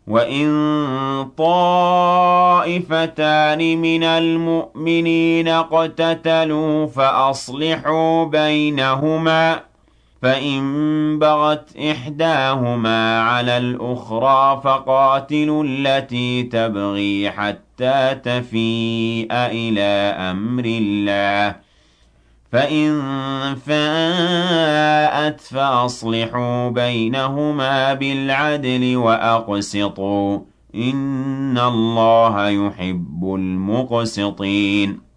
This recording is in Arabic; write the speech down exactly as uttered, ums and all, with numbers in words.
وَإِن طَائِفَتَانِ مِنَ الْمُؤْمِنِينَ اقْتَتَلُوا فَأَصْلِحُوا بَيْنَهُمَا ۖ فَإِن بَغَتْ إِحْدَاهُمَا عَلَى الْأُخْرَىٰ فَقَاتِلُوا الَّتِي تَبْغِي حَتَّىٰ تَفِيءَ إِلَىٰ أَمْرِ اللَّهِ ۚ فَإِن فَاءَتْ فَأَصْلِحُوا بَيْنَهُمَا بِالْعَدْلِ وَأَقْسِطُوا ۖ إِنَّ اللَّهَ يُحِبُّ الْمُقْسِطِينَ